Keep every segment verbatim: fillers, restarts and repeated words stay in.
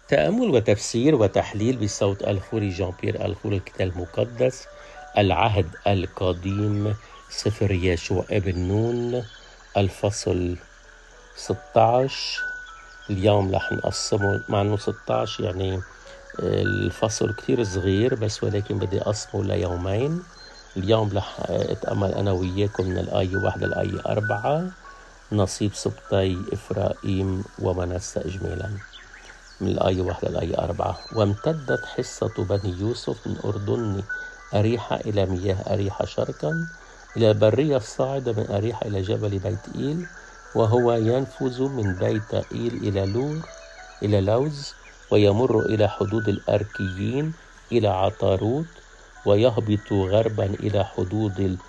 تأمل وتفسير وتحليل بصوت الخوري جان بيير الخوري الكتاب المقدس العهد القديم سفر يشوع ابن نون الفصل ستة عشر. اليوم رح نقسمه مع انه ستة عشر يعني الفصل كتير صغير بس ولكن بدي أقسمه ليومين. اليوم رح أتأمل أنا وياكم من الآية واحد للآية أربعة نصيب سبطي إفرايم ومنسى إجمالا. من الآية واحد للآية أربعة: وامتدت حصة بني يوسف من أردن أريحة إلى مياه أريحة شرقا إلى البرية الصاعدة من أريحة إلى جبل بيت إيل، وهو ينفذ من بيت إيل إلى لور إلى لوز، ويمر إلى حدود الأركيين إلى عطاروت، ويهبط غربا إلى حدود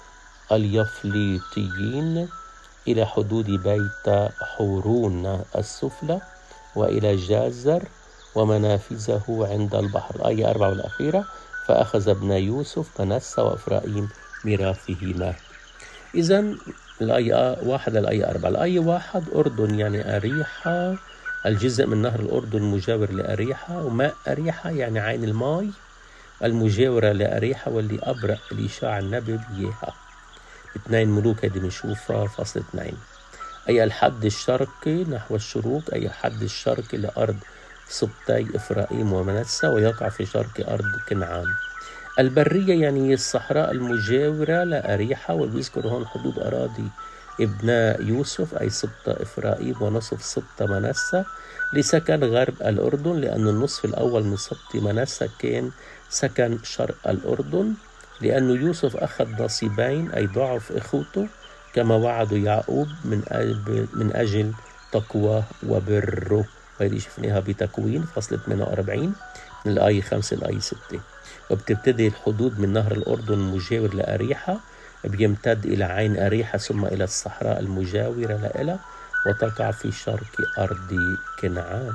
اليفليطيين إلى حدود بيت حورون السفلى وإلى جازر ومنافذه عند البحر. الآية أربعة والأخيرة: فأخذ ابن يوسف منسى وإفرايم ميراثهما. إذن الآية واحد للآية أربعة. الآية واحد: أردن يعني أريحة، الجزء من نهر الأردن مجاور لأريحة، وماء أريحة يعني عين الماء المجاورة لأريحة واللي أبرأ الإشاع النبي بيها. اثنين ملوك هذه بنشوفها فصل اثنين. أي الحد الشرقي نحو الشروق، أي الحد الشرقي لأرض سبطي إفرايم ومنسى، ويقع في شرق أرض كنعان. البرية يعني الصحراء المجاورة لأريحة، وبيذكر هون حدود أراضي ابناء يوسف أي سبط إفرايم ونصف سبط منسى لسكن غرب الأردن، لأن النصف الأول من سبط منسى كان سكن شرق الأردن، لأن يوسف أخذ نصيبين أي ضعف إخوته كما وعدوا يعقوب من من أجل تقواه وبره. وهذه شفناها بتكوين فصل ثمانية وأربعين من الآية خمسة للآية ستة. وبتبتدي الحدود من نهر الأردن المجاور لأريحة، بيمتد إلى عين أريحة ثم إلى الصحراء المجاورة لها، وتقع في شرق أرض كنعان.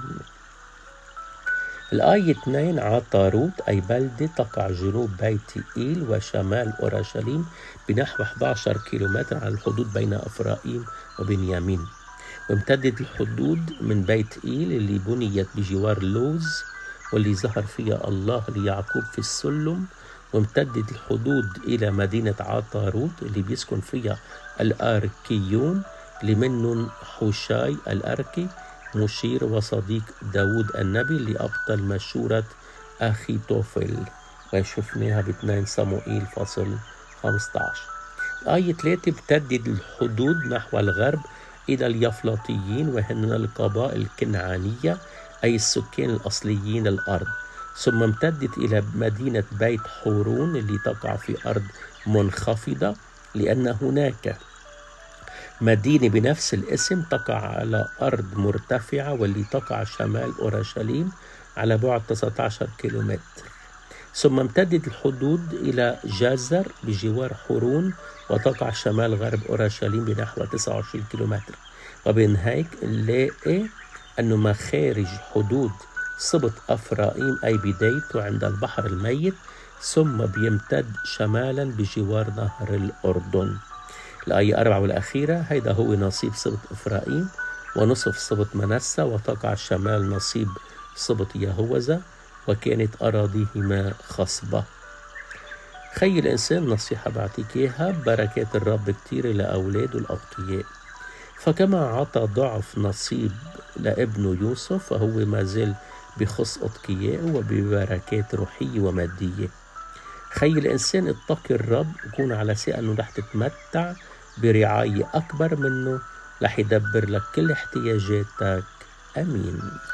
الآية اثنين: عطاروت أي بلدة تقع جنوب بيت إيل وشمال أورشليم بنحو أحد عشر كيلومتر على الحدود بين إفرايم وبنيامين. وامتدت الحدود من بيت إيل اللي بنيت بجوار لوز واللي ظهر فيها الله ليعقوب في السلم، وامتدت الحدود إلى مدينة عطاروت اللي بيسكن فيها الأركيون اللي منهم حوشاي الأركي مشير وصديق داود النبي اللي أبطل مشورة أخي توفل، وشفناها باثنين صموئيل فصل خمسة عشر. آية ثلاثة: ابتدت الحدود نحو الغرب إلى اليفلطيين وهن القبائل الكنعانية أي السكان الأصليين الأرض، ثم امتدت إلى مدينة بيت حورون اللي تقع في أرض منخفضة، لأن هناك مدينة بنفس الاسم تقع على أرض مرتفعة واللي تقع شمال أورشليم على بعد تسعة عشر كيلومتر. ثم امتدت الحدود إلى جازر بجوار حورون وتقع شمال غرب أورشليم بنحو تسعة وعشرين كيلومتر. وبين هيك نلاقي أنه مخارج حدود سبط أفرايم أي بدايته عند البحر الميت، ثم بيمتد شمالا بجوار نهر الأردن. الآية أربعة والأخيرة: هيدا هو نصيب سبط إفرايم ونصف سبط منسى، وتقع شمال نصيب سبط يهوذا، وكانت أراضيهما خصبة. خي الإنسان نصيحة بعطيك إياها، بركات الرب كتير لأولاده الأتقياء. فكما عطى ضعف نصيب لابنه يوسف فهو ما زال بخص أتقيائه وببركات روحية ومادية. خي الإنسان اتقي الرب وكون على ثقة أنه رح تتمتع برعاية أكبر منه، رح يدبر لك كل احتياجاتك. أمين.